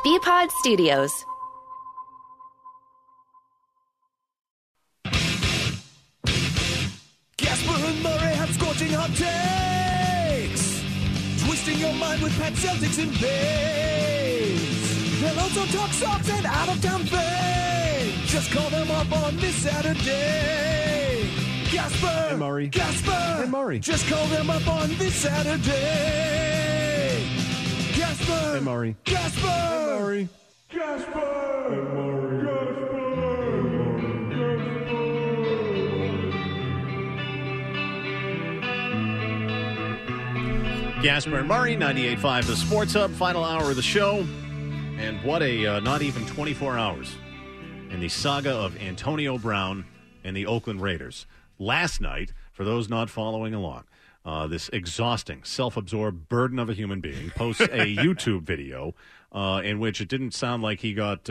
Bpod Studios. Gasper and Murray have scorching hot takes, twisting your mind with Pat Celtics and Bays. They'll also talk socks and out-of-town fame. Just call them up on this Saturday. Gasper and Murray. Gasper and Murray. Just call them up on this Saturday. Gasper and Murray. Gasper and Murray. Gasper and Murray. Gasper and Murray, 98.5 The Sports Hub, final hour of the show. And what a not even 24 hours in the saga of Antonio Brown and the Oakland Raiders. Last night, for those not following along, this exhausting, self-absorbed burden of a human being posts a YouTube video in which it didn't sound like he got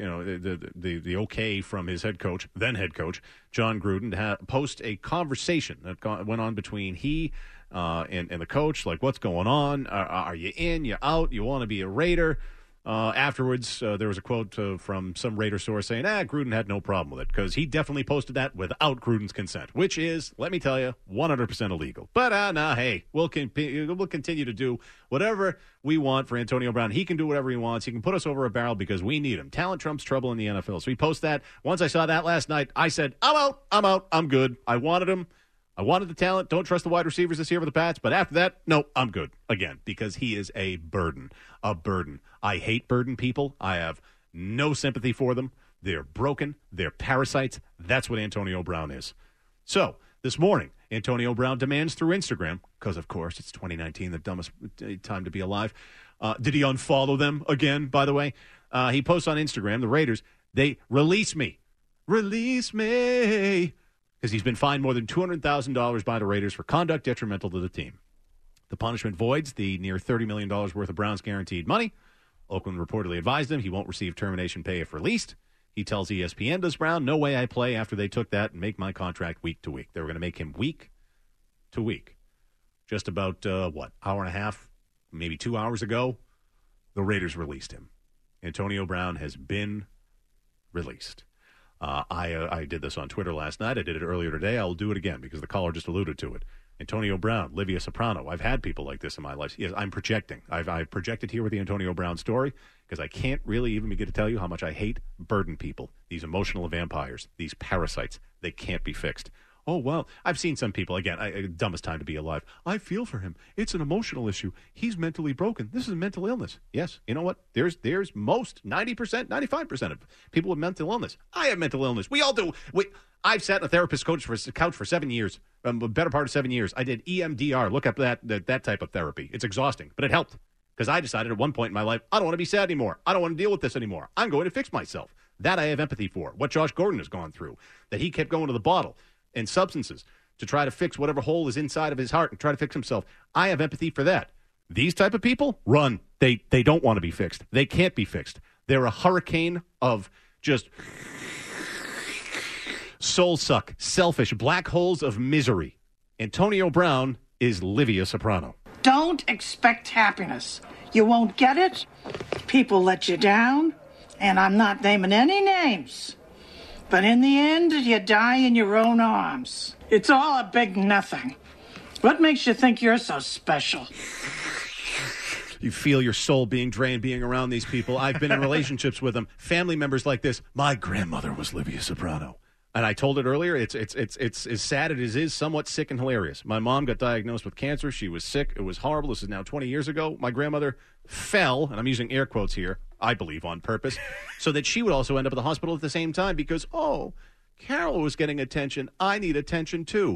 the okay from his then head coach, John Gruden, to post a conversation that went on between he and the coach, like, what's going on? Are you in? You out? You want to be a Raider? Afterwards, there was a quote from some Raider source saying, Gruden had no problem with it because he definitely posted that without Gruden's consent, which is, let me tell you, 100% illegal. But, hey, we'll continue to do whatever we want for Antonio Brown. He can do whatever he wants. He can put us over a barrel because we need him. Talent trumps trouble in the NFL. So he posts that. Once I saw that last night, I said, I'm out. I'm good. I wanted him. I wanted the talent. Don't trust the wide receivers this year for the Pats. But after that, no, I'm good again because he is a burden. A burden. I hate burden people. I have no sympathy for them. They're broken. They're parasites. That's what Antonio Brown is. So this morning, Antonio Brown demands through Instagram, because, of course, it's 2019, the dumbest time to be alive. Did he unfollow them again, by the way? He posts on Instagram, the Raiders, they release me. Release me. Because he's been fined more than $200,000 by the Raiders for conduct detrimental to the team. The punishment voids the near $30 million worth of Brown's guaranteed money. Oakland reportedly advised him he won't receive termination pay if released. He tells ESPN, does Brown, no way I play after they took that and make my contract week to week. They were going to make him week to week. Just about, hour and a half, maybe 2 hours ago, the Raiders released him. Antonio Brown has been released. I did this on Twitter last night. I did it earlier today. I will do it again because the caller just alluded to it. Antonio Brown, Livia Soprano. I've had people like this in my life. Yes, I'm projecting. I've projected here with the Antonio Brown story because I can't really even begin to tell you how much I hate burden people, these emotional vampires, these parasites. They can't be fixed. Oh, well, I've seen some people, again, dumbest time to be alive. I feel for him. It's an emotional issue. He's mentally broken. This is a mental illness. Yes, you know what? There's most, 90%, 95% of people with mental illness. I have mental illness. We all do. I've sat in a therapist's couch for 7 years, a better part of 7 years. I did EMDR. Look up that type of therapy. It's exhausting, but it helped because I decided at one point in my life, I don't want to be sad anymore. I don't want to deal with this anymore. I'm going to fix myself. That I have empathy for. What Josh Gordon has gone through, that he kept going to the bottle and substances to try to fix whatever hole is inside of his heart and try to fix himself. I have empathy for that. These type of people, run. They don't want to be fixed. They can't be fixed. They're a hurricane of just soul suck, selfish, black holes of misery. Antonio Brown is Livia Soprano. Don't expect happiness. You won't get it. People let you down. And I'm not naming any names. But in the end, you die in your own arms. It's all a big nothing. What makes you think you're so special? You feel your soul being drained being around these people. I've been in relationships with them. Family members like this. My grandmother was Livia Soprano. And I told it earlier, it's as sad as it is, somewhat sick and hilarious. My mom got diagnosed with cancer. She was sick. It was horrible. This is now 20 years ago. My grandmother fell, and I'm using air quotes here, I believe on purpose, so that she would also end up at the hospital at the same time because, Carol was getting attention. I need attention too.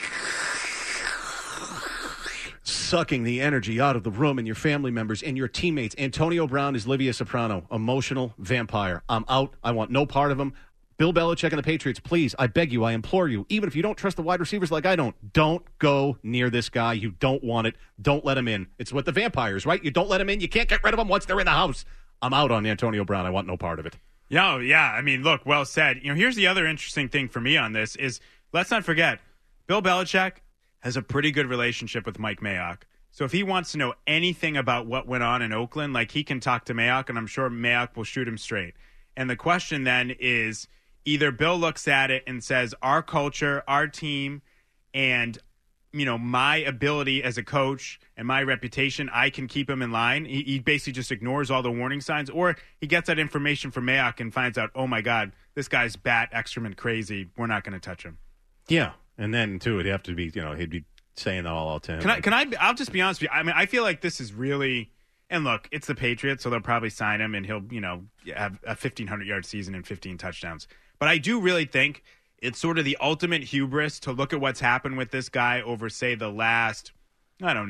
Sucking the energy out of the room and your family members and your teammates. Antonio Brown is Livia Soprano, emotional vampire. I'm out. I want no part of him. Bill Belichick and the Patriots, please, I beg you, I implore you, even if you don't trust the wide receivers like I don't go near this guy. You don't want it. Don't let him in. It's what the vampires, right? You don't let him in. You can't get rid of them once they're in the house. I'm out on Antonio Brown. I want no part of it. Yeah. I mean, look, well said. Here's the other interesting thing for me on this is let's not forget, Bill Belichick has a pretty good relationship with Mike Mayock. So if he wants to know anything about what went on in Oakland, like, he can talk to Mayock, and I'm sure Mayock will shoot him straight. And the question then is, either Bill looks at it and says, our culture, our team, and my ability as a coach and my reputation, I can keep him in line. He basically just ignores all the warning signs, or he gets that information from Mayock and finds out, oh my God, this guy's bat excrement crazy. We're not going to touch him. Yeah, and then too, it'd have to be, he'd be saying that all out to him. I'll just be honest with you. I mean, I feel like this is really, and look, it's the Patriots, so they'll probably sign him, and he'll, have a 1,500-yard season and 15 touchdowns. But I do really think it's sort of the ultimate hubris to look at what's happened with this guy over, say, the last, 9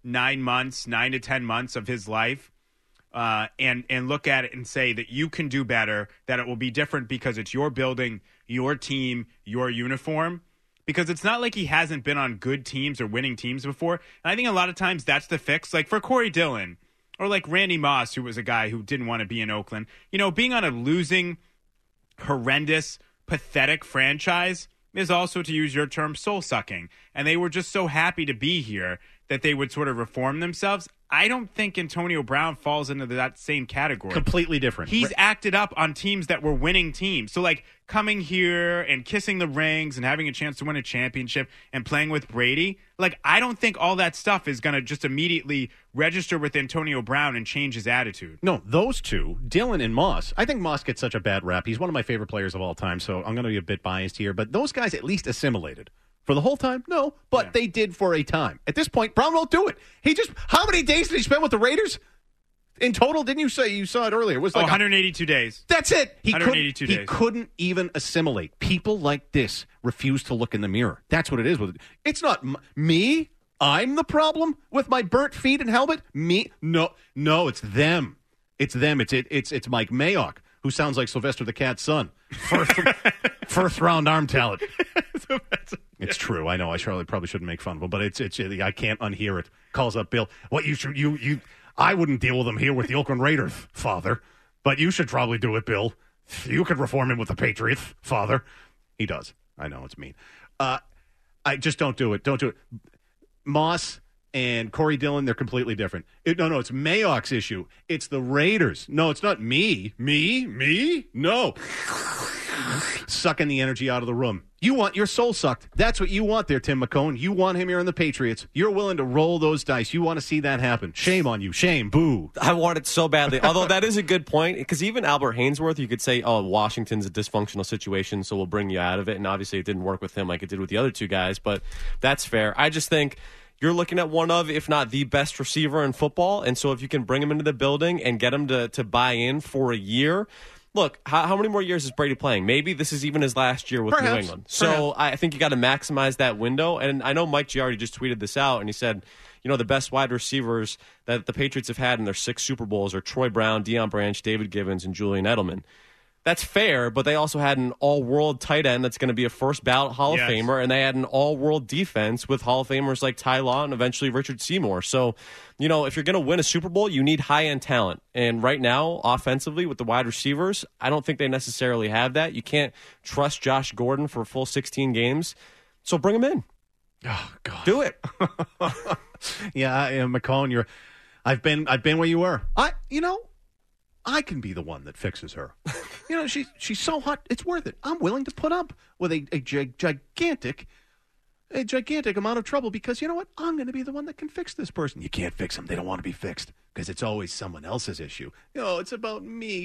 to 10 months of his life, and look at it and say that you can do better, that it will be different because it's your building, your team, your uniform. Because it's not like he hasn't been on good teams or winning teams before. And I think a lot of times that's the fix. Like for Corey Dillon or like Randy Moss, who was a guy who didn't want to be in Oakland. Being on a losing, horrendous, pathetic franchise is also, to use your term, soul-sucking. And they were just so happy to be here that they would sort of reform themselves. I don't think Antonio Brown falls into that same category. Completely different. He's acted up on teams that were winning teams. So, like, coming here and kissing the rings and having a chance to win a championship and playing with Brady, like, I don't think all that stuff is going to just immediately register with Antonio Brown and change his attitude. No, those two, Dillon and Moss. I think Moss gets such a bad rap. He's one of my favorite players of all time, so I'm going to be a bit biased here. But those guys at least assimilated. For the whole time? No, but they did for a time. At this point, Brown won't do it. How many days did he spend with the Raiders? In total, didn't you say you saw it earlier? It was like 182 days. That's it. 182 days. He couldn't even assimilate. People like this refuse to look in the mirror. That's what it is with it. It's not me. I'm the problem with my burnt feet and helmet. Me? No, it's them. It's them. It's Mike Mayock, who sounds like Sylvester the Cat's son. First round arm talent. It's true. I know. I probably shouldn't make fun of him, but it's. I can't unhear it. Calls up Bill. What you should you. I wouldn't deal with him here with the Oakland Raiders, Father, but you should probably do it, Bill. You could reform him with the Patriots, Father. He does. I know it's mean. I just don't do it. Don't do it. Moss and Corey Dillon, they're completely different. No, it's Mayock's issue. It's the Raiders. No, it's not me. Me? No. Sucking the energy out of the room. You want your soul sucked. That's what you want there, Tim McCone. You want him here in the Patriots. You're willing to roll those dice. You want to see that happen. Shame on you. Shame. Boo. I want it so badly. Although that is a good point, because even Albert Hainsworth, you could say, oh, Washington's a dysfunctional situation, so we'll bring you out of it. And obviously it didn't work with him like it did with the other two guys, but that's fair. I just think you're looking at one of, if not the best receiver in football. And so if you can bring him into the building and get him to buy in for a year. Look, how many more years is Brady playing? Maybe this is even his last year with New England. So I think you got to maximize that window. And I know Mike Giardi just tweeted this out, and he said, the best wide receivers that the Patriots have had in their 6 Super Bowls are Troy Brown, Deion Branch, David Givens, and Julian Edelman. That's fair, but they also had an all-world tight end that's going to be a first-ballot Hall of Famer, and they had an all-world defense with Hall of Famers like Ty Law and eventually Richard Seymour. So, if you're going to win a Super Bowl, you need high-end talent. And right now, offensively, with the wide receivers, I don't think they necessarily have that. You can't trust Josh Gordon for a full 16 games, so bring him in. Oh, God. Do it. Yeah, McCone, I've been where you were. I can be the one that fixes her. She's so hot, it's worth it. I'm willing to put up with a gigantic amount of trouble because you know what? I'm going to be the one that can fix this person. You can't fix them. They don't want to be fixed because it's always someone else's issue. It's about me.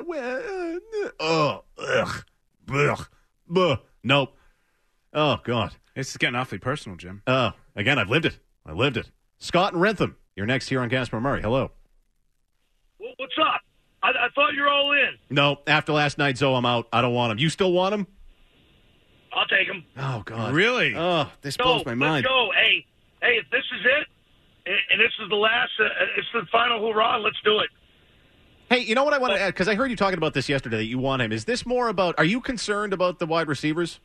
Nope. Oh, God. This is getting awfully personal, Jim. Oh, again, I've lived it. Scott and Rentham, you're next here on Casper Murray. Hello. What's up? I thought you were all in. No, after last night, Zoe, I'm out. I don't want him. You still want him? I'll take him. Oh, God. Really? Oh, this blows my mind. Let's go. Hey, if this is it, and this is the last, it's the final hurrah, let's do it. Hey, you know what I want to add? Because I heard you talking about this yesterday, that you want him. Is this more about, are you concerned about the wide receivers?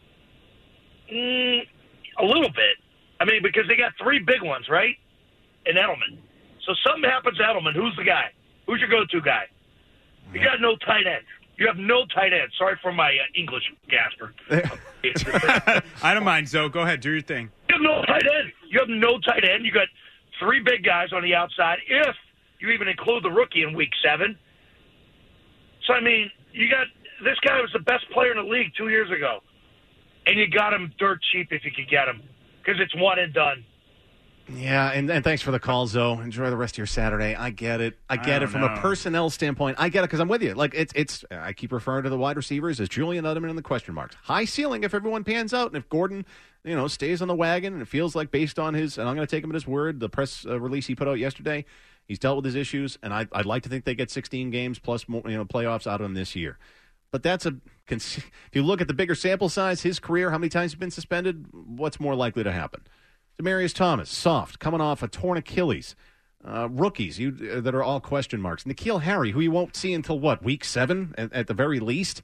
A little bit. I mean, because they got 3 big ones, right? And Edelman. So something happens to Edelman. Who's the guy? Who's your go-to guy? You got no tight end. You have no tight end. Sorry for my English, Gasper. I don't mind, Zoe. Go ahead. Do your thing. You have no tight end. You have no tight end. You got 3 big guys on the outside, if you even include the rookie in week 7. So, I mean, you got this guy was the best player in the league 2 years ago, and you got him dirt cheap if you could get him because it's one and done. Yeah, and thanks for the call, Zoe. Enjoy the rest of your Saturday. I get it. I get it from a personnel standpoint. I get it because I'm with you. Like it's. I keep referring to the wide receivers as Julian Edelman and the question marks. High ceiling if everyone pans out, and if Gordon, stays on the wagon, and it feels like based on his, and I'm going to take him at his word, the press release he put out yesterday, he's dealt with his issues, and I'd like to think they get 16 games plus more, playoffs out of him this year. But that's if you look at the bigger sample size, his career, how many times he's been suspended, what's more likely to happen? Demaryius Thomas, soft, coming off a torn Achilles. Rookies that are all question marks. N'Keal Harry, who you won't see until, week 7 at the very least?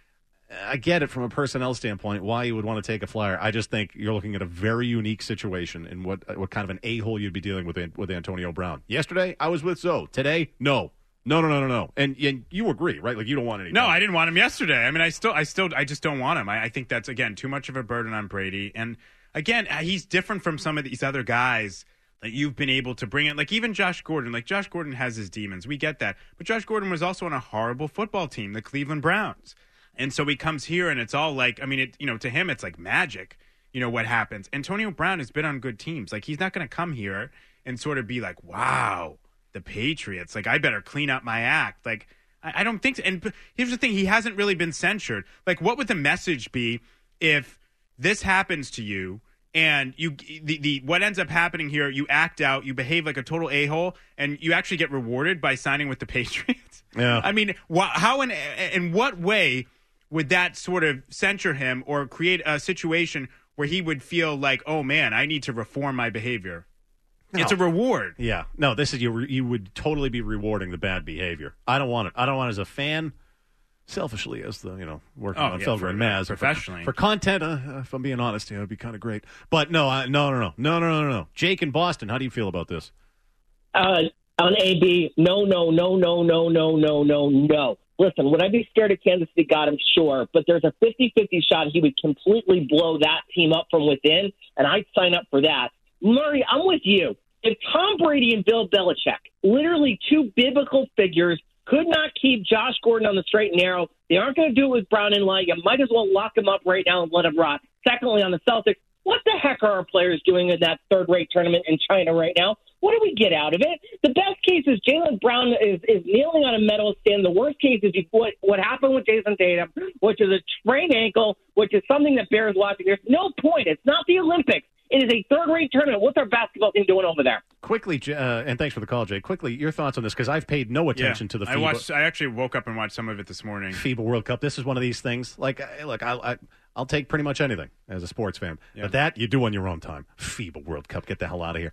I get it from a personnel standpoint why you would want to take a flyer. I just think you're looking at a very unique situation and what kind of an a-hole you'd be dealing with Antonio Brown. Yesterday, I was with Zoe. Today, no. No. And you agree, right? Like you don't want any. No, I didn't want him yesterday. I mean, I just don't want him. I think that's, again, too much of a burden on Brady. And again, he's different from some of these other guys that you've been able to bring in. Like even Josh Gordon. Like Josh Gordon has his demons. We get that. But Josh Gordon was also on a horrible football team, the Cleveland Browns. And so he comes here and it's all like, I mean, to him, it's like magic, what happens. Antonio Brown has been on good teams. Like he's not going to come here and sort of be like, wow, the Patriots. Like I better clean up my act. Like I don't think so. And here's the thing. He hasn't really been censured. Like what would the message be if this happens to you and what ends up happening here, you act out, you behave like a total a-hole, and you actually get rewarded by signing with the Patriots? Yeah. I mean, how in what way would that sort of censure him or create a situation where he would feel like, oh, man, I need to reform my behavior? No. It's a reward. Yeah. No, this is you would totally be rewarding the bad behavior. I don't want it. I don't want it as a fan. Selfishly, as the working on Felger and Maz professionally for content, if I'm being honest, it'd be kind of great. But no. Jake in Boston, how do you feel about this? On AB, no. Listen, would I be scared if Kansas City got him? Sure, but there's a 50-50 shot he would completely blow that team up from within, and I'd sign up for that. Murray, I'm with you. If Tom Brady and Bill Belichick, literally two biblical figures, could not keep Josh Gordon on the straight and narrow, they aren't going to do it with Brown and Light. You might as well lock him up right now and let him rot. Secondly, on the Celtics, what the heck are our players doing in that third-rate tournament in China right now? What do we get out of it? The best case is Jaylen Brown is kneeling on a medal stand. The worst case is what happened with Jason Tatum, which is a sprained ankle, which is something that bears watching. There's no point. It's not the Olympics. It is a third-rate tournament. What's our basketball team doing over there? Quickly, and thanks for the call, Jay. Quickly, your thoughts on this, because I've paid no attention to the FIBA. I actually woke up and watched some of it this morning. FIBA World Cup. This is one of these things. Like, look, I'll take pretty much anything as a sports fan. Yeah. But that, you do on your own time. FIBA World Cup. Get the hell out of here.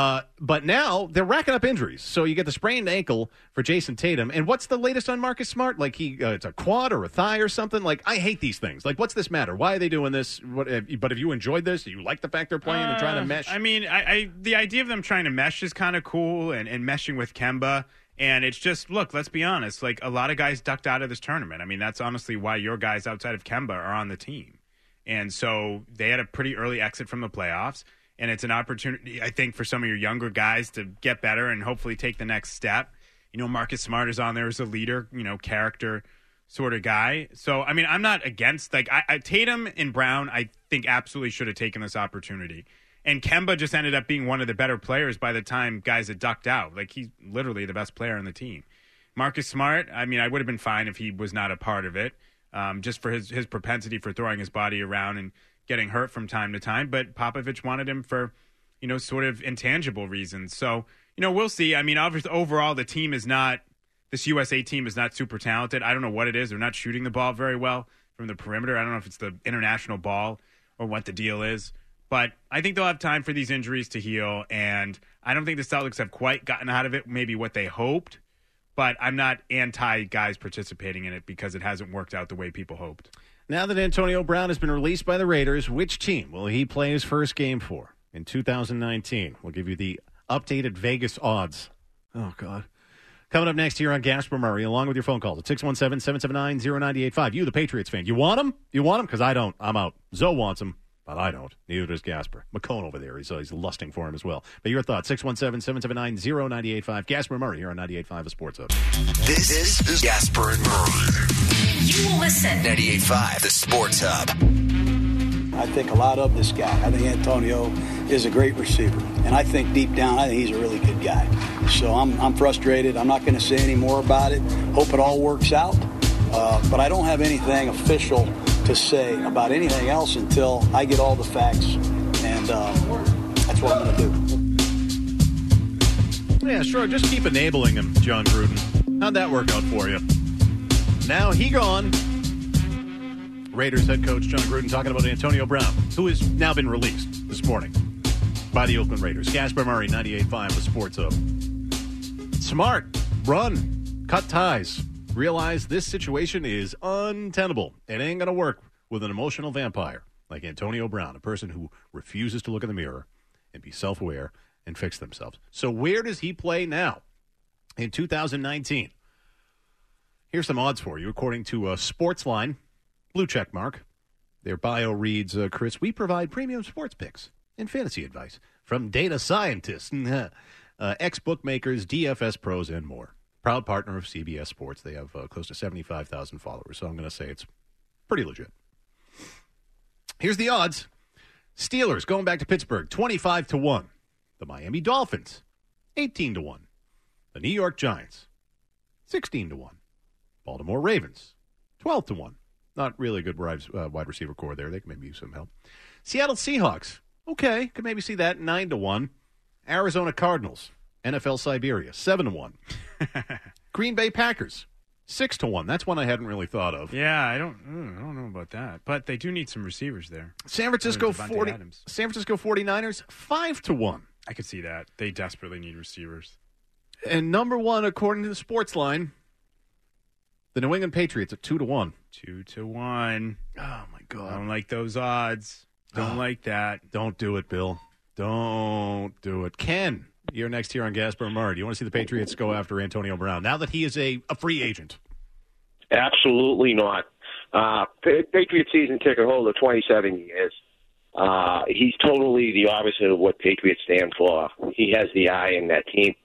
But now, they're racking up injuries. So you get the sprained ankle for Jason Tatum. And what's the latest on Marcus Smart? Like, it's a quad or a thigh or something? Like, I hate these things. Like, what's this matter? Why are they doing this? But have you enjoyed this? Do you like the fact they're playing and trying to mesh? I mean, the idea of them trying to mesh is kind of cool, and meshing with Kemba. And it's just, look, let's be honest. Like, a lot of guys ducked out of this tournament. I mean, that's honestly why your guys outside of Kemba are on the team. And so they had a pretty early exit from the playoffs. And it's an opportunity, I think, for some of your younger guys to get better and hopefully take the next step. Marcus Smart is on there as a leader, character sort of guy. So, I mean, I'm not against, like, Tatum and Brown, I think absolutely should have taken this opportunity. And Kemba just ended up being one of the better players by the time guys had ducked out. Like, he's literally the best player on the team. Marcus Smart, I mean, I would have been fine if he was not a part of it, just for his propensity for throwing his body around and getting hurt from time to time. But Popovich wanted him for, sort of intangible reasons. So, we'll see. I mean, obviously, overall, the team is not – this USA team is not super talented. I don't know what it is. They're not shooting the ball very well from the perimeter. I don't know if it's the international ball or what the deal is. But I think they'll have time for these injuries to heal, and I don't think the Celtics have quite gotten out of it, maybe what they hoped, but I'm not anti-guys participating in it because it hasn't worked out the way people hoped. Now that Antonio Brown has been released by the Raiders, which team will he play his first game for in 2019? We'll give you the updated Vegas odds. Oh, God. Coming up next here on Gasper Murray, along with your phone calls at 617-779-0985. You, the Patriots fan, you want him? You want him? Because I don't. I'm out. Zoe wants him. But I don't. Neither does Gasper. McCone over there, he's lusting for him as well. But your thoughts, 617-779-0985. Gasper Murray here on 98.5 Sports Hub. This is Gasper and Murray. You will listen. 98.5 The Sports Hub. I think a lot of this guy. I think Antonio is a great receiver. And I think deep down, I think he's a really good guy. So I'm frustrated. I'm not going to say any more about it. Hope it all works out. But I don't have anything official to say about anything else until I get all the facts. And that's what I'm going to do. Yeah, sure. Just keep enabling him, John Gruden. How'd that work out for you? Now he gone. Raiders head coach John Gruden talking about Antonio Brown, who has now been released this morning by the Oakland Raiders. Gasper Murray, 98.5 The Sports Hub. Smart. Run. Cut ties. Realize this situation is untenable. It ain't going to work with an emotional vampire like Antonio Brown, a person who refuses to look in the mirror and be self-aware and fix themselves. So where does he play now in 2019? Here's some odds for you. According to Sportsline, blue check mark. Their bio reads, Chris, we provide premium sports picks and fantasy advice from data scientists, ex-bookmakers, DFS pros, and more. Proud partner of CBS Sports. They have close to 75,000 followers, so I'm going to say it's pretty legit. Here's the odds. Steelers going back to Pittsburgh, 25-1. The Miami Dolphins, 18-1. The New York Giants, 16-1. Baltimore Ravens, 12-1. Not really a good wide receiver core there. They can maybe use some help. Seattle Seahawks, okay, could maybe see that, 9-1. Arizona Cardinals, NFL Siberia, 7-1. Green Bay Packers, 6-1. That's one I hadn't really thought of. Yeah, I don't know about that, but they do need some receivers there. San Francisco 49ers, 5-1. I could see that. They desperately need receivers. And number one, according to the Sportsline, the New England Patriots at 2-1. 2-1. Oh my God! I don't like those odds. Don't like that. Don't do it, Bill. Don't do it. Ken, you're next here on Gasper Murray. Do you want to see the Patriots go after Antonio Brown now that he is a free agent? Absolutely not. Patriot season ticket holder, 27 years. He's totally the opposite of what Patriots stand for. He has the eye in that team.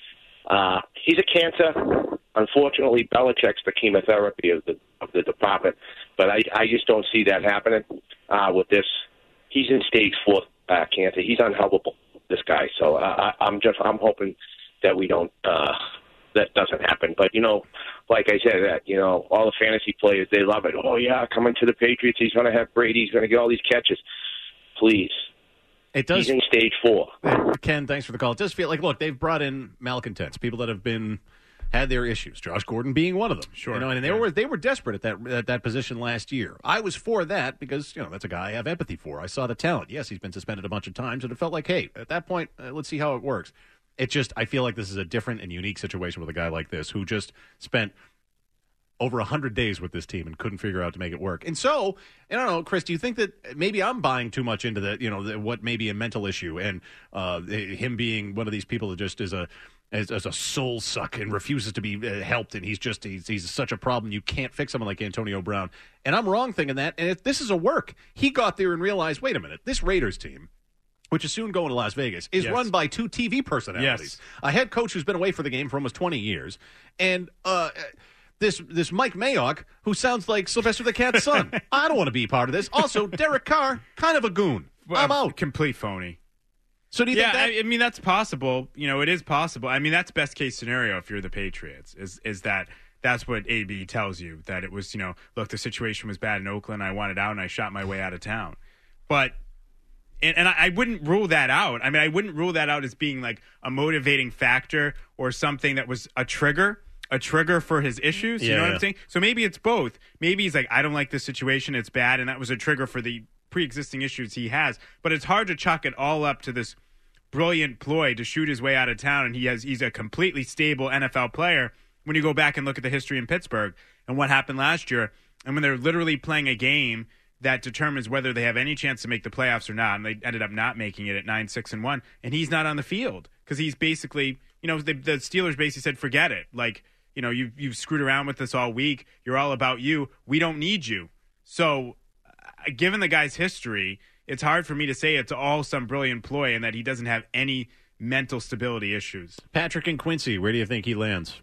He's a cancer. Unfortunately, Belichick's the chemotherapy of the department, but I just don't see that happening with this. He's in stage 4 cancer. He's unhelpable, this guy. So I'm hoping that we don't that doesn't happen. But like I said, all the fantasy players, they love it. Oh yeah, coming to the Patriots, he's going to have Brady. He's going to get all these catches. Please. It does. He's in stage 4. Ken, thanks for the call. It does feel like, look, they've brought in malcontents, people that have had their issues. Josh Gordon being one of them. Sure. And they were desperate at that position last year. I was for that because that's a guy I have empathy for. I saw the talent. Yes, he's been suspended a bunch of times, and it felt like, hey, at that point, let's see how it works. I feel like this is a different and unique situation with a guy like this who just spent over 100 days with this team and couldn't figure out to make it work. And so, I don't know, Chris, do you think that maybe I'm buying too much into that, what may be a mental issue and him being one of these people that just is a soul suck and refuses to be helped, and he's such a problem you can't fix someone like Antonio Brown. And I'm wrong thinking that. And if this is a work, he got there and realized, wait a minute, this Raiders team, which is soon going to Las Vegas, is run by 2 TV personalities. Yes. A head coach who's been away for the game for almost 20 years, and this Mike Mayock, who sounds like Sylvester the Cat's son. I don't want to be part of this. Also, Derek Carr, kind of a goon. I'm out. Complete phony. So do you think that? I mean, that's possible. It is possible. I mean, that's best case scenario if you're the Patriots, is that that's what AB tells you, that it was, look, the situation was bad in Oakland. I wanted out, and I shot my way out of town. But and I wouldn't rule that out. I mean, I wouldn't rule that out as being like a motivating factor or something that was a trigger for his issues. You know what I'm saying? So maybe it's both. Maybe he's like, I don't like this situation. It's bad. And that was a trigger for the pre-existing issues he has. But it's hard to chalk it all up to this brilliant ploy to shoot his way out of town. And he's a completely stable NFL player when you go back and look at the history in Pittsburgh and what happened last year. And when they're literally playing a game that determines whether they have any chance to make the playoffs or not. And they ended up not making it at 9-6-1. And he's not on the field because he's basically, the Steelers basically said, forget it. Like, you've screwed around with us all week. You're all about you. We don't need you. So given the guy's history, it's hard for me to say it's all some brilliant ploy and that he doesn't have any mental stability issues. Patrick and Quincy, where do you think he lands?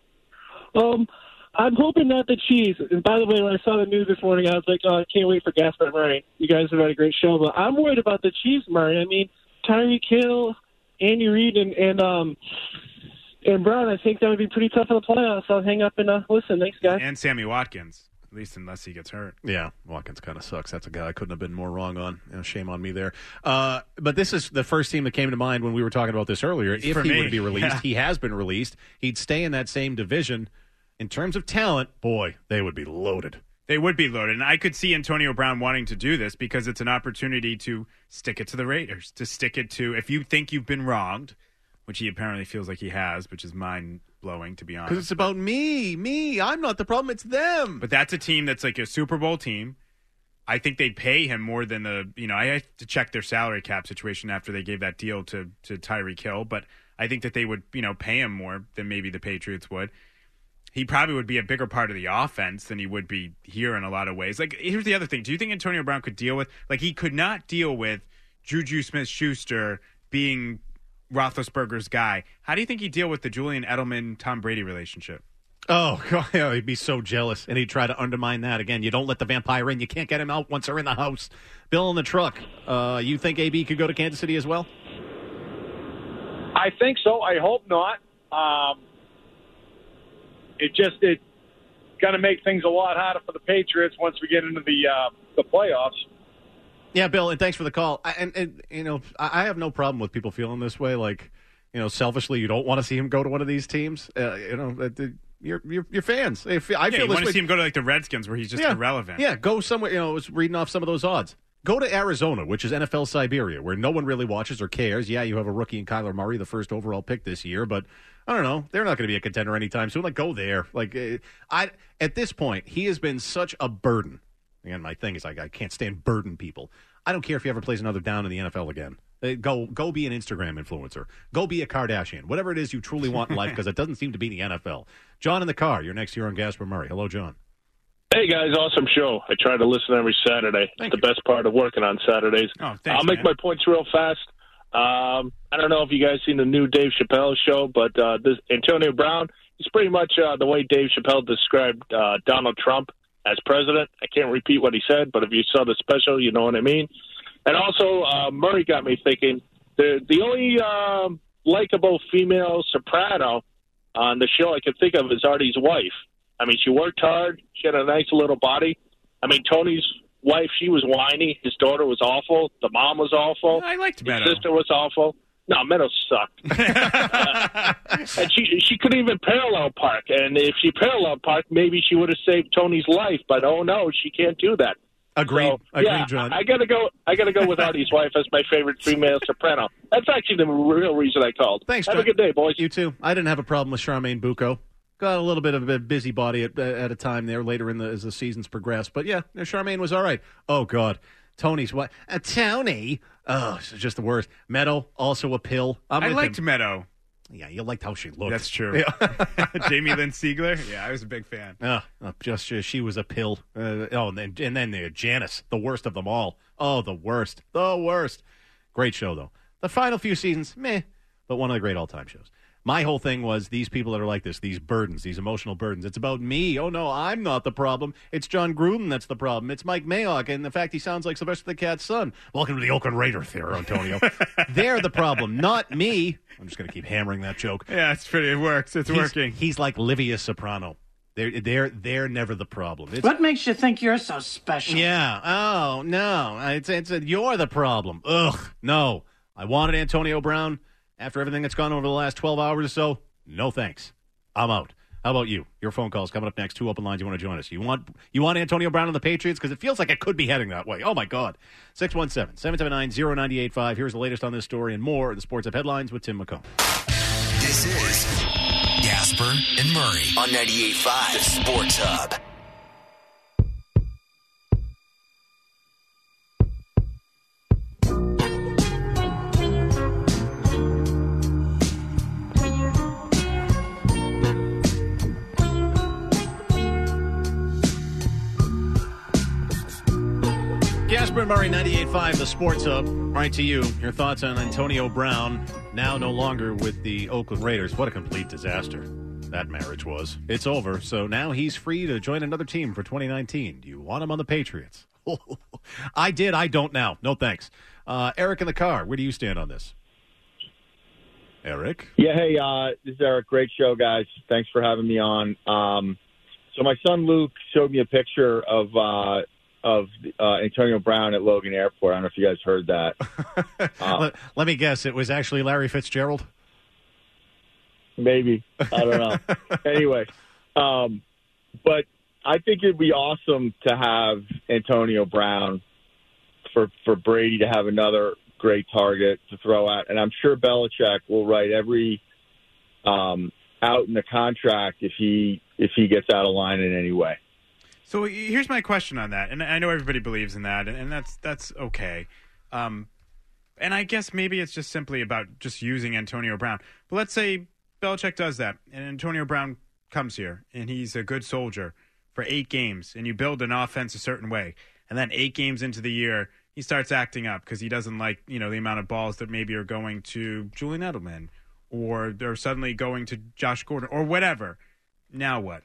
I'm hoping not the Chiefs. And by the way, when I saw the news this morning, I was like, oh, I can't wait for Gasper and Murray. You guys have had a great show, but I'm worried about the Chiefs, Murray. I mean, Tyreek Hill, Andy Reid, and Brown, I think that would be pretty tough in the playoffs. I'll hang up and listen. Thanks, guys. And Sammy Watkins, at least unless he gets hurt. Yeah, Watkins kind of sucks. That's a guy I couldn't have been more wrong on. Shame on me there. But this is the first team that came to mind when we were talking about this earlier. If he were to be released, he has been released. He'd stay in that same division. In terms of talent, boy, they would be loaded. They would be loaded. And I could see Antonio Brown wanting to do this because it's an opportunity to stick it to the Raiders, to stick it to, if you think you've been wronged, which he apparently feels like he has, which is mind-blowing, to be honest. Because it's about me. I'm not the problem. It's them. But that's a team that's like a Super Bowl team. I think they'd pay him more than I have to check their salary cap situation after they gave that deal to Tyreek Hill. But I think that they would, pay him more than maybe the Patriots would. He probably would be a bigger part of the offense than he would be here in a lot of ways. Like, here's the other thing. Do you think Antonio Brown could deal with, he could not deal with Juju Smith-Schuster being Roethlisberger's guy. How do you think he'd deal with the Julian Edelman-Tom Brady relationship? Oh, God, he'd be so jealous, and he'd try to undermine that. Again, you don't let the vampire in. You can't get him out once they're in the house. Bill in the truck, you think AB could go to Kansas City as well? I think so. I hope not. It's going to make things a lot harder for the Patriots once we get into the playoffs. Yeah, Bill, and thanks for the call. I have no problem with people feeling this way. Selfishly, you don't want to see him go to one of these teams. You're fans. I feel you want to see him go to the Redskins where he's just irrelevant. Yeah, go somewhere. I was reading off some of those odds. Go to Arizona, which is NFL Siberia, where no one really watches or cares. Yeah, you have a rookie in Kyler Murray, the first overall pick this year, but I don't know. They're not going to be a contender anytime soon. Go there. At this point, he has been such a burden. Again, my thing is I can't stand burden people. I don't care if he ever plays another down in the NFL again. Go be an Instagram influencer. Go be a Kardashian. Whatever it is you truly want in life, because it doesn't seem to be the NFL. John in the car. You're next here on Gasper Murray. Hello, John. Hey, guys. Awesome show. I try to listen every Saturday. It's the best part of working on Saturdays. Oh, thanks, I'll make my points real fast. I don't know if you guys seen the new Dave Chappelle show, but this Antonio Brown, he's pretty much the way Dave Chappelle described Donald Trump as president. I can't repeat what he said, but if you saw the special, you know what I mean. And also, Murray got me thinking, the only likable female soprano on the show I could think of is Artie's wife. I mean, she worked hard. She had a nice little body. I mean, Tony's wife, she was whiny. His daughter was awful. The mom was awful. I liked Meadow. His sister was awful. No, Meadow sucked. And she couldn't even parallel park. And if she parallel parked, maybe she would have saved Tony's life. But, oh, no, she can't do that. Agreed. Agreed, John. I gotta go with Artie's wife as my favorite female soprano. That's actually the real reason I called. Thanks, John. Have a good day, boys. You too. I didn't have a problem with Charmaine Bucco. Got a little bit of a busybody at a time there later as the seasons progressed. But, yeah, Charmaine was all right. Oh, God. Tony's what? Tony? Oh, it's just the worst. Meadow, also a pill. I liked Meadow. Yeah, you liked how she looked. That's true. Yeah. Jamie Lynn Siegler? Yeah, I was a big fan. Just she was a pill. And then Janice, the worst of them all. Oh, the worst. The worst. Great show, though. The final few seasons, meh, but one of the great all-time shows. My whole thing was these people that are like this, these burdens, these emotional burdens. It's about me. Oh, no, I'm not the problem. It's John Gruden that's the problem. It's Mike Mayock and the fact he sounds like Sylvester the Cat's son. Welcome to the Oakland Raiders there, Antonio. They're the problem, not me. I'm just going to keep hammering that joke. Yeah, it works. It's working. He's like Livia Soprano. They're never the problem. What makes you think you're so special? Yeah. Oh, no. You're the problem. Ugh. No. I wanted Antonio Brown. After everything that's gone over the last 12 hours or so, no thanks. I'm out. How about you? Your phone call's coming up next. 2 open lines. You want to join us? You want Antonio Brown and the Patriots? Because it feels like it could be heading that way. Oh, my God. 617-779-0985. Here's the latest on this story and more in the Sports Up Headlines with Tim McComb. This is Gasper and Murray on 98.5 Sports Hub. Gasper and Murray, 98.5, the Sports Hub. Right to you. Your thoughts on Antonio Brown, now no longer with the Oakland Raiders. What a complete disaster that marriage was. It's over, so now he's free to join another team for 2019. Do you want him on the Patriots? I did. I don't now. No thanks. Eric in the car, where do you stand on this? Eric? Yeah, hey, this is Eric. Great show, guys. Thanks for having me on. So my son Luke showed me a picture of Antonio Brown at Logan Airport. I don't know if you guys heard that. Let me guess. It was actually Larry Fitzgerald? Maybe. I don't know. Anyway, but I think it'd be awesome to have Antonio Brown for Brady to have another great target to throw at. And I'm sure Belichick will write every out in the contract if he gets out of line in any way. So here's my question on that, and I know everybody believes in that, and that's okay. And I guess maybe it's just simply about just using Antonio Brown. But let's say Belichick does that, and Antonio Brown comes here, and he's a good soldier for 8 games, and you build an offense a certain way, and then 8 games into the year, he starts acting up because he doesn't like the amount of balls that maybe are going to Julian Edelman, or they're suddenly going to Josh Gordon, or whatever. Now what?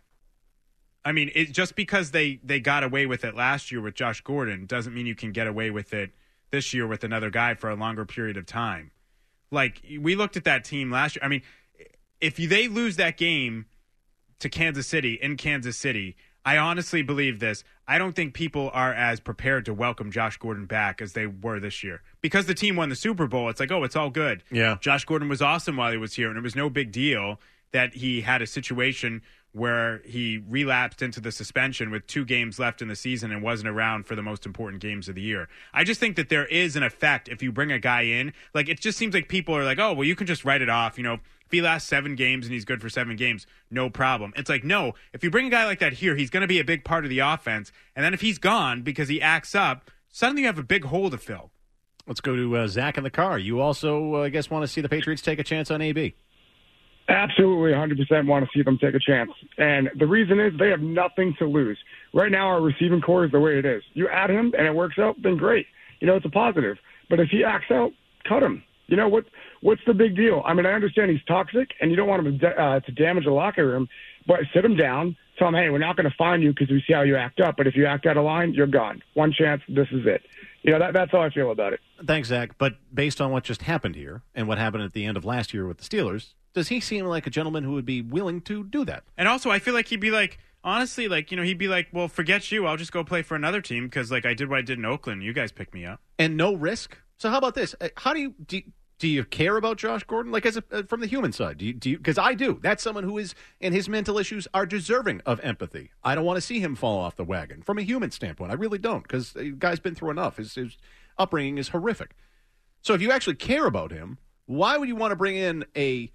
I mean, just because they got away with it last year with Josh Gordon doesn't mean you can get away with it this year with another guy for a longer period of time. Like, we looked at that team last year. I mean, if they lose that game to Kansas City in Kansas City, I honestly believe this. I don't think people are as prepared to welcome Josh Gordon back as they were this year. Because the team won the Super Bowl, it's like, oh, it's all good. Yeah. Josh Gordon was awesome while he was here, and it was no big deal that he had a situation where he relapsed into the suspension with 2 games left in the season and wasn't around for the most important games of the year. I just think that there is an effect if you bring a guy in. Like, it just seems like people are like, oh, well, you can just write it off. If he lasts 7 games and he's good for 7 games, no problem. It's like, no, if you bring a guy like that here, he's going to be a big part of the offense. And then if he's gone because he acts up, suddenly you have a big hole to fill. Let's go to Zach in the car. You also, I guess, want to see the Patriots take a chance on AB. Absolutely, 100% want to see them take a chance. And the reason is they have nothing to lose. Right now, our receiving core is the way it is. You add him and it works out, then great. It's a positive. But if he acts out, cut him. What's the big deal? I mean, I understand he's toxic and you don't want him to damage the locker room, but sit him down, tell him, hey, we're not going to find you because we see how you act up. But if you act out of line, you're gone. One chance, this is it. That's how I feel about it. Thanks, Zach. But based on what just happened here and what happened at the end of last year with the Steelers, does he seem like a gentleman who would be willing to do that? And also, I feel like he'd be like, honestly, he'd be like, well, forget you. I'll just go play for another team because, I did what I did in Oakland. You guys picked me up. And no risk? So how about this? How do you care about Josh Gordon? Like, from the human side, do you? Because I do. That's someone who is, and his mental issues are deserving of empathy. I don't want to see him fall off the wagon from a human standpoint. I really don't, because the guy's been through enough. His upbringing is horrific. So if you actually care about him, why would you want to bring in a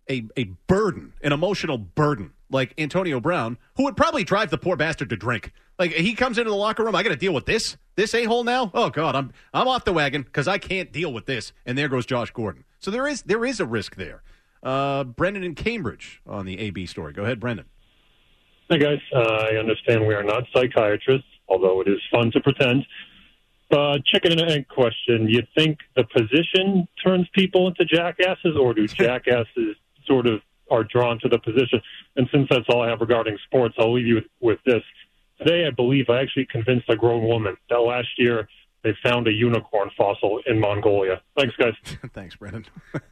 burden, an emotional burden, like Antonio Brown, who would probably drive the poor bastard to drink? Like, he comes into the locker room, I got to deal with this a-hole now? Oh, God, I'm off the wagon because I can't deal with this. And there goes Josh Gordon. So there is a risk there. Brendan in Cambridge on the AB story. Go ahead, Brendan. Hey, guys. I understand we are not psychiatrists, although it is fun to pretend. Chicken and egg question. Do you think the position turns people into jackasses, or do jackasses sort of are drawn to the position? And since that's all I have regarding sports, I'll leave you with this. Today, I believe I actually convinced a grown woman that last year they found a unicorn fossil in Mongolia. Thanks, guys. Thanks, Brendan.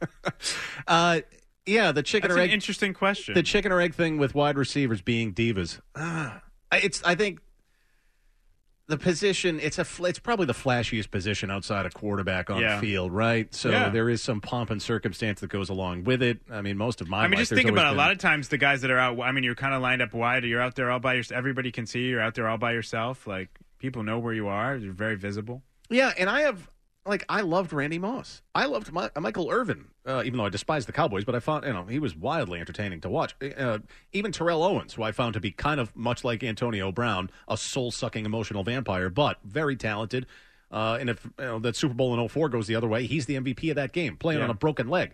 Yeah, the chicken That's or egg. an interesting question. The chicken or egg thing with wide receivers being divas. I think the position, it's probably the flashiest position outside a quarterback on the field, right? So there is some pomp and circumstance that goes along with it. I mean, most of my life, just think about it. A lot of times the guys that are out, you're kind of lined up wide, or you're out there all by yourself. Everybody can see you're out there all by yourself. Like, people know where you are. You're very visible. Yeah, and I loved Randy Moss. I loved Michael Irvin, even though I despise the Cowboys, but I found he was wildly entertaining to watch. Even Terrell Owens, who I found to be kind of much like Antonio Brown, a soul-sucking emotional vampire, but very talented. And if that Super Bowl in 2004 goes the other way, he's the MVP of that game, playing on a broken leg.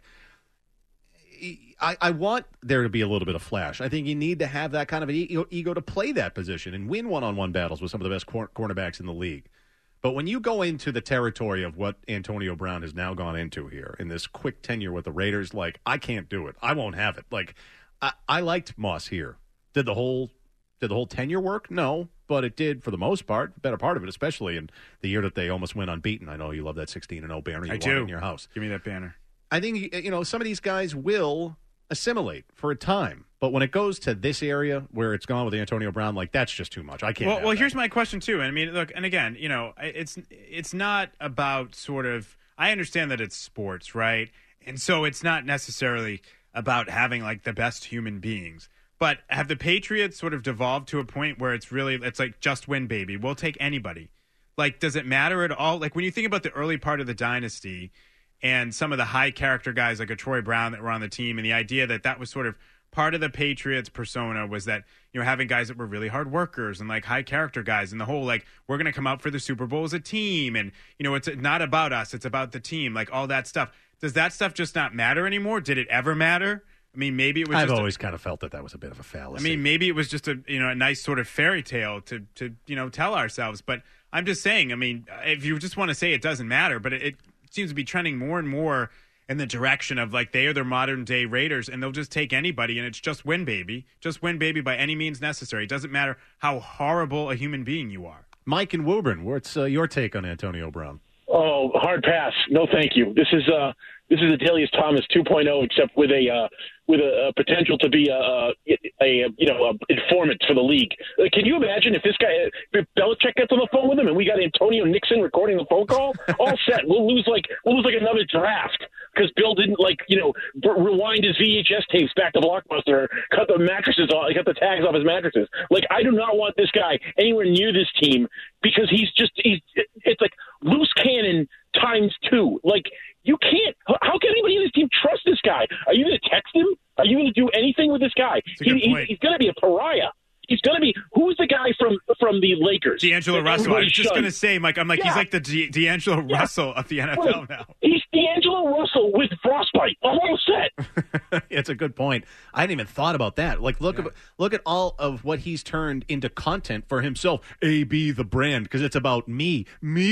I want there to be a little bit of flash. I think you need to have that kind of an ego to play that position and win one-on-one battles with some of the best cornerbacks in the league. But when you go into the territory of what Antonio Brown has now gone into here in this quick tenure with the Raiders, like, I can't do it. I won't have it. Like, I liked Moss here. Did the whole tenure work? No, but it did for the most part, better part of it, especially in the year that they almost went unbeaten. I know you love that 16-0 banner. I You do. want it in your house. Give me that banner. I think, some of these guys will assimilate for a time. But when it goes to this area where it's gone with Antonio Brown, like, that's just too much. I can't. Well, have that. here's my question too. And I mean, look, and again, it's not about sort of. I understand that it's sports, right? And so it's not necessarily about having like the best human beings. But have the Patriots sort of devolved to a point where it's like just win, baby? We'll take anybody. Like, does it matter at all? Like, when you think about the early part of the dynasty and some of the high character guys like a Troy Brown that were on the team, and the idea that was sort of part of the Patriots persona was that, having guys that were really hard workers and like high character guys, and the whole like, we're going to come out for the Super Bowl as a team, and it's not about us, it's about the team, like all that stuff. Does that stuff just not matter anymore? Did it ever matter? I mean, maybe it was. I've always kind of felt that was a bit of a fallacy. I mean, maybe it was just a nice sort of fairy tale to tell ourselves. But I'm just saying. I mean, if you just want to say it doesn't matter, but it seems to be trending more and more in the direction of like they are their modern day Raiders, and they'll just take anybody, and it's just win, baby, by any means necessary. It doesn't matter how horrible a human being you are. Mike and Woburn, what's your take on Antonio Brown? Oh, hard pass. No, thank you. This is a Adelius Thomas 2.0, except with a potential to be a informant for the league. Can you imagine if if Belichick gets on the phone with him and we got Antonio Nixon recording the phone call? All set. We'll lose like another draft because Bill didn't rewind his VHS tapes back to Blockbuster, cut the tags off his mattresses. Like, I do not want this guy anywhere near this team because it's like loose cannon times 2. Like, you can't. How can anybody in this team trust this guy? Are you going to text him? Are you going to do anything with this guy? He's going to be a pariah. He's going to be. Who's the guy from the Lakers? D'Angelo Russell. I was just going to say, Mike. I'm like, he's like the D'Angelo Russell of the NFL now. He's D'Angelo Russell with frostbite. I'm all set. It's a good point. I hadn't even thought about that. Like, look at all of what he's turned into content for himself. AB the brand, because it's about me.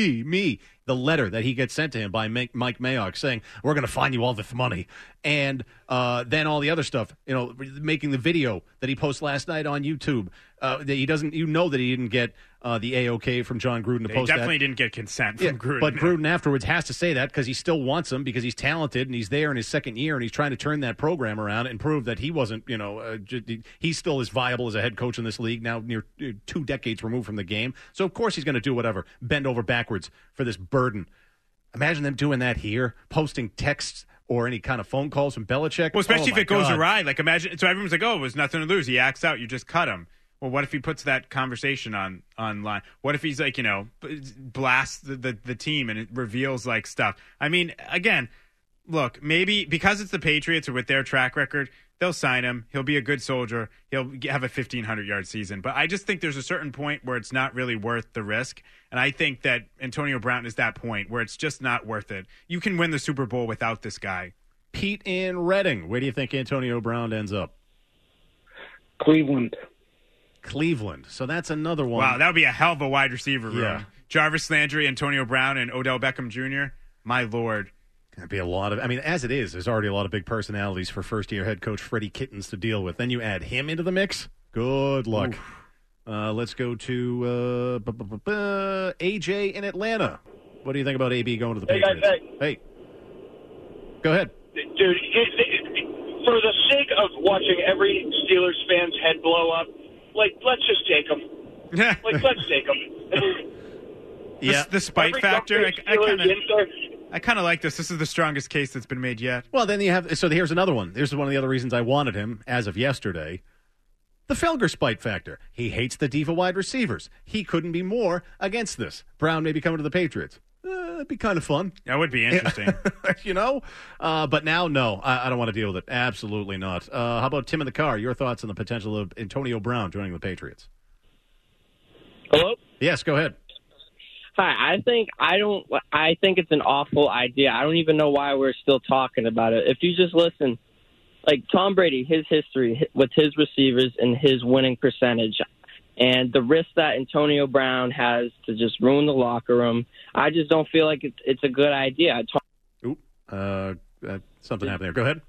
The letter that he gets sent to him by Mike Mayock saying, we're going to find you all this money. And then all the other stuff, making the video that he posted last night on YouTube. That he doesn't, that he didn't get the A-OK from John Gruden to post that. He definitely didn't get consent from Gruden. But Gruden afterwards has to say that because he still wants him, because he's talented and he's there in his second year and he's trying to turn that program around and prove that he wasn't, he's still as viable as a head coach in this league now, near 2 decades removed from the game. So, of course, he's going to do whatever, bend over backwards for this burden. Imagine them doing that here, posting texts or any kind of phone calls from Belichick. Well, especially if it goes awry. Like, imagine, so everyone's like, oh, it was nothing to lose. He acts out. You just cut him. Well, what if he puts that conversation online? What if he's like, blasts the team and it reveals like stuff? I mean, again, look, maybe because it's the Patriots or with their track record, they'll sign him. He'll be a good soldier. He'll have a 1,500-yard season. But I just think there's a certain point where it's not really worth the risk. And I think that Antonio Brown is that point where it's just not worth it. You can win the Super Bowl without this guy. Pete in Reading, where do you think Antonio Brown ends up? Cleveland. So that's another one. Wow, that would be a hell of a wide receiver room. Yeah. Jarvis Landry, Antonio Brown, and Odell Beckham Jr. My Lord. That'd be a lot of. I mean, as it is, there's already a lot of big personalities for first-year head coach Freddie Kittens to deal with. Then you add him into the mix. Good luck. Let's go to AJ in Atlanta. What do you think about AB going to the Patriots? Hey. Go ahead. Dude, for the sake of watching every Steelers fan's head blow up, let's just take him. Let's take him. Yeah. The spite factor, I kind of like this. This is the strongest case that's been made yet. Well, then you have. So here's another one. Here's one of the other reasons I wanted him as of yesterday. The Felger spite factor. He hates the diva wide receivers. He couldn't be more against this. Brown may be coming to the Patriots. That'd be kind of fun. That would be interesting. But now, no. I don't want to deal with it. Absolutely not. How about Tim in the car? Your thoughts on the potential of Antonio Brown joining the Patriots? Hello? Yes, go ahead. Hi, I think it's an awful idea. I don't even know why we're still talking about it. If you just listen, like Tom Brady, his history with his receivers and his winning percentage, And the risk that Antonio Brown has to just ruin the locker room, I just don't feel like it's a good idea. Something happened there. Go ahead.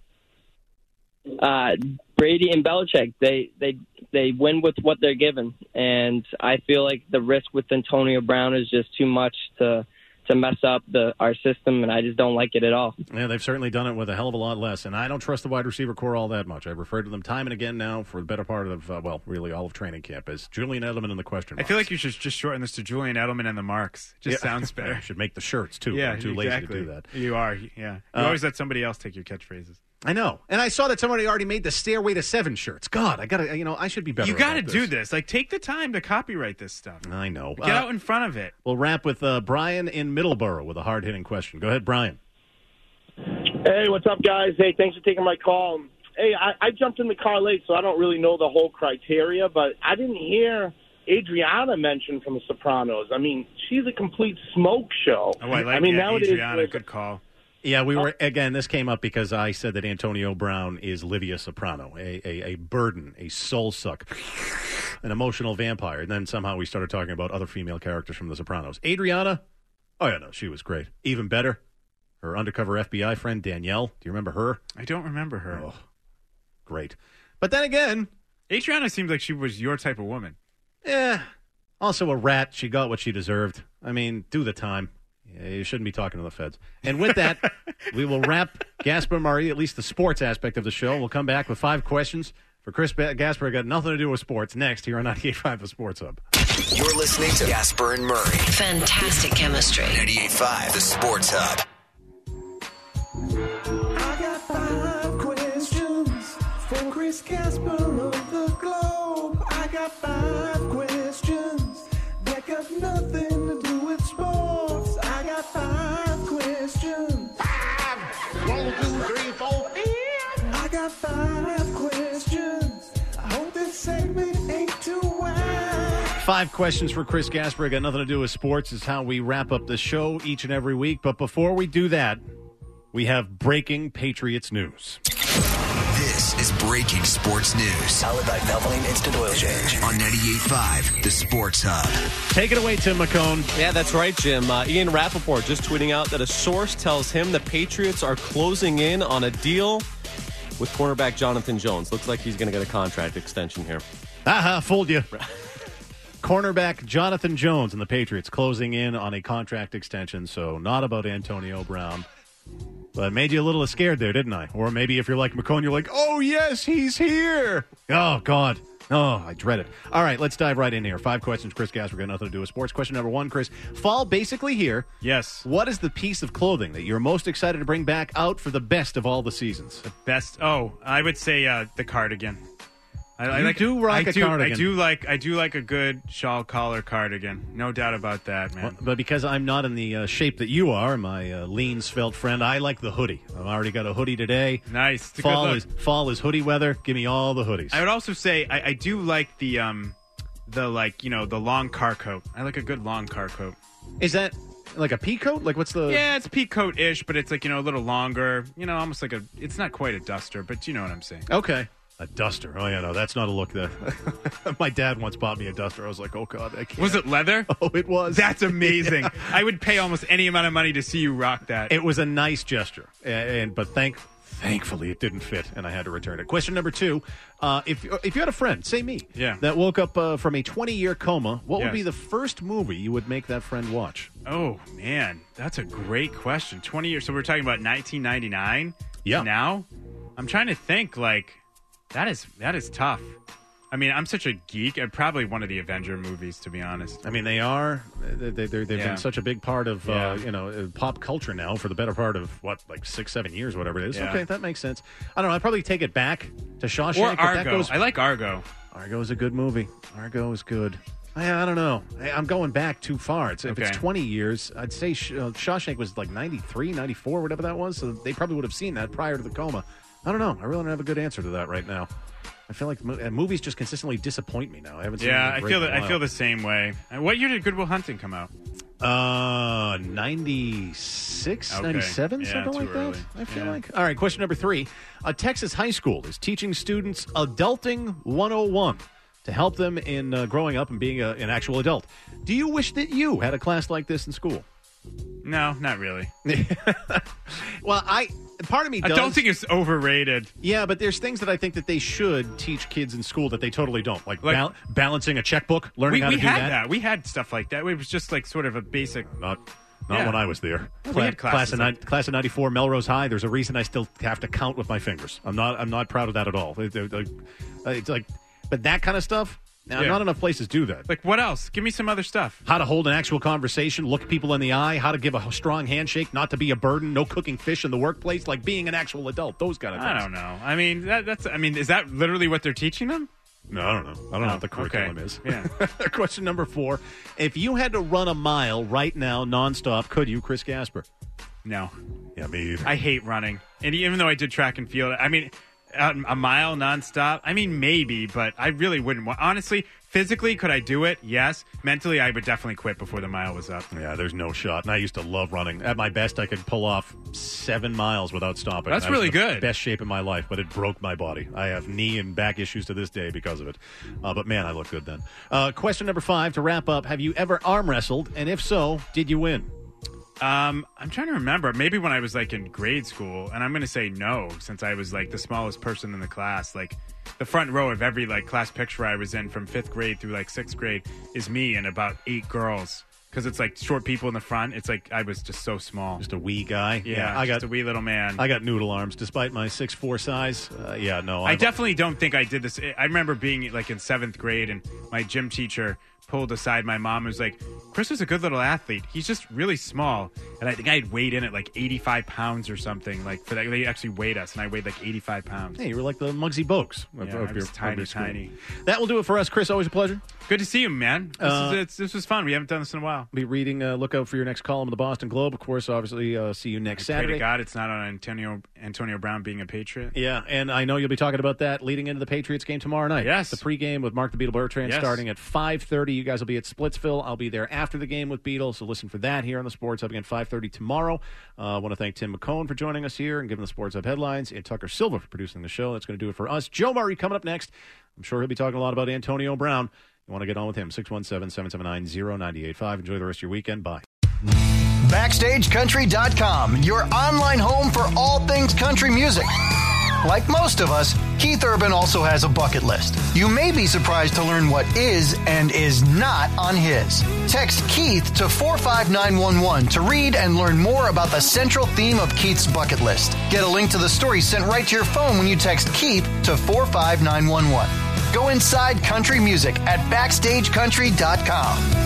Brady and Belichick, they win with what they're given, and I feel like the risk with Antonio Brown is just too much to mess up our system, and I just don't like it at all. Yeah, they've certainly done it with a hell of a lot less, and I don't trust the wide receiver core all that much. I've referred to them time and again now for the better part of, really all of training camp as Julian Edelman and the question marks. I feel like you should just shorten this to Julian Edelman and the marks. Just sounds better. You should make the shirts, too. Yeah, I'm too lazy to do that. You are, yeah. You always let somebody else take your catchphrases. I know. And I saw that somebody already made the Stairway to 7 shirts. God, I got to, I should be better. You got to do this. Like, take the time to copyright this stuff. I know. Get out in front of it. We'll wrap with Brian in Middleborough with a hard-hitting question. Go ahead, Brian. Hey, what's up, guys? Hey, thanks for taking my call. Hey, I jumped in the car late, so I don't really know the whole criteria, but I didn't hear Adriana mentioned from The Sopranos. I mean, she's a complete smoke show. Oh, I like nowadays, Adriana. Good call. Yeah, we were, again, this came up because I said that Antonio Brown is Livia Soprano, a burden, a soul suck, an emotional vampire. And then somehow we started talking about other female characters from The Sopranos. Adriana, oh, yeah, no, she was great. Even better, her undercover FBI friend, Danielle. Do you remember her? I don't remember her. Oh, great. But then again, Adriana seems like she was your type of woman. Yeah. Also a rat. She got what she deserved. I mean, do the time. Yeah, you shouldn't be talking to the feds. And with that, we will wrap Gasper Murray, at least the sports aspect of the show. We'll come back with 5 questions for Chris Gasper. Got nothing to do with sports. Next, here on 98.5 The Sports Hub. You're listening to Gasper and Murray. Fantastic chemistry. 98.5 The Sports Hub. I got 5 questions for Chris Gasper of the Globe. I got 5 questions that got nothing to do with sports. I got 5 questions. 5! 1, 2, 3, 4. I got 5 questions. I hope this segment ain't too wide. 5 questions for Chris Gasper. Got nothing to do with sports. Is how we wrap up the show each and every week. But before we do that, we have breaking Patriots news. This is breaking sports news. Powered by Valvoline Instant Oil Change on 98.5 The Sports Hub. Take it away, Tim McCone. Yeah, that's right, Jim. Ian Rappaport just tweeting out that a source tells him the Patriots are closing in on a deal with cornerback Jonathan Jones. Looks like he's going to get a contract extension here. Aha, fooled you. Cornerback Jonathan Jones and the Patriots closing in on a contract extension, so not about Antonio Brown. But it made you a little scared there, didn't I? Or maybe if you're like McCone, you're like, oh, yes, he's here. Oh, God. Oh, I dread it. All right, let's dive right in here. 5 questions. Chris Gasper got nothing to do with sports. Question number 1, Chris. Fall basically here. Yes. What is the piece of clothing that you're most excited to bring back out for the best of all the seasons? The best? Oh, I would say the cardigan. I do rock a cardigan. I do like a good shawl collar cardigan. No doubt about that, man. Well, but because I'm not in the shape that you are, my lean, svelte friend, I like the hoodie. I've already got a hoodie today. Nice. Fall is hoodie weather. Give me all the hoodies. I would also say I do like the long car coat. I like a good long car coat. Is that like a pea coat? Like what's the? Yeah, it's pea coat-ish, but it's like a little longer. Almost like it's not quite a duster, but you know what I'm saying. Okay. A duster. Oh, yeah, no, that's not a look that... My dad once bought me a duster. I was like, oh, God, I can't. Was it leather? Oh, it was. That's amazing. I would pay almost any amount of money to see you rock that. It was a nice gesture, but thankfully it didn't fit, and I had to return it. Question number 2, if you had a friend, say me, that woke up from a 20-year coma, what would be the first movie you would make that friend watch? Oh, man, that's a great question. 20 years, so we're talking about 1999? Yeah. Now? I'm trying to think, like... That is tough. I mean, I'm such a geek. Probably one of the Avenger movies, to be honest. I mean, they are. They've been such a big part of pop culture now for the better part of, 6-7 years, whatever it is. Yeah. Okay, that makes sense. I don't know. I'd probably take it back to Shawshank. Or Argo. I like Argo. Argo is a good movie. Argo is good. I don't know. I'm going back too far. If it's 20 years, I'd say Shawshank was like 93, 94, whatever that was. So they probably would have seen that prior to the coma. I don't know. I really don't have a good answer to that right now. I feel like movies just consistently disappoint me now. I haven't seen. Yeah, I feel the same way. What year did Good Will Hunting come out? 96, 97, something like early. that. I feel like. All right, question number 3. A Texas high school is teaching students Adulting 101. to help them in growing up and being an actual adult. Do you wish that you had a class like this in school? No, not really. Well, part of me does. I don't think it's overrated. Yeah, but there's things that I think that they should teach kids in school that they totally don't. Like balancing a checkbook, learning how to do that. We had that. We had stuff like that. It was just like sort of a basic... Not when I was there. We had class of 94, Melrose High. There's a reason I still have to count with my fingers. I'm not proud of that at all. It's like, but that kind of stuff... Now, not enough places do that. Like, what else? Give me some other stuff. How to hold an actual conversation, look people in the eye, how to give a strong handshake, not to be a burden, no cooking fish in the workplace, like being an actual adult, those kind of things. I don't know. I mean, is that literally what they're teaching them? No, I don't know. I don't know what the curriculum is. Yeah. Question number 4. If you had to run a mile right now, nonstop, could you, Chris Gasper? No. Yeah, me either. I hate running. And even though I did track and field, I mean... a mile nonstop? I mean, maybe, but I really wouldn't want. Honestly, physically, could I do it? Yes. Mentally, I would definitely quit before the mile was up. Yeah, there's no shot. And I used to love running. At my best, I could pull off 7 miles without stopping. That's really good. Best shape in my life, but it broke my body. I have knee and back issues to this day because of it. But man, I look good then. Question number 5 to wrap up: have you ever arm wrestled? And if so, did you win? I'm trying to remember. Maybe when I was like in grade school, and I'm going to say no, since I was like the smallest person in the class. Like the front row of every like class picture I was in from 5th grade through like 6th grade is me and about 8 girls. Because it's like short people in the front. It's like I was just so small. Just a wee guy. Yeah, I got a wee little man. I got noodle arms despite my 6'4" size. I definitely don't think I did this. I remember being like in 7th grade and my gym teacher pulled aside my mom and was like, Chris is a good little athlete. He's just really small. And I think I had weighed in at like 85 pounds or something. Like for that, they actually weighed us, and I weighed like 85 pounds. Hey, you were like the Muggsy Bogues. I was tiny. That will do it for us, Chris. Always a pleasure. Good to see you, man. This was fun. We haven't done this in a while. Be reading. Look out for your next column of the Boston Globe. Of course, obviously, see you next Saturday. Pray to God it's not on Antonio Brown being a Patriot. Yeah, and I know you'll be talking about that leading into the Patriots game tomorrow night. Yes. The pregame with Mark the Beetle Bertrand starting at 5:30. You guys will be at Splitsville. I'll be there after the game with Beetle, so listen for that here on the Sports Hub again, 5:30 tomorrow. I want to thank Tim McCone for joining us here and giving the Sports Hub headlines, and Tucker Silva for producing the show. That's going to do it for us. Joe Murray coming up next. I'm sure he'll be talking a lot about Antonio Brown. You want to get on with him, 617-779-0985. Enjoy the rest of your weekend. Bye. BackstageCountry.com, your online home for all things country music. Like most of us, Keith Urban also has a bucket list. You may be surprised to learn what is and is not on his. Text Keith to 45911 to read and learn more about the central theme of Keith's bucket list. Get a link to the story sent right to your phone when you text Keith to 45911. Go inside country music at BackstageCountry.com.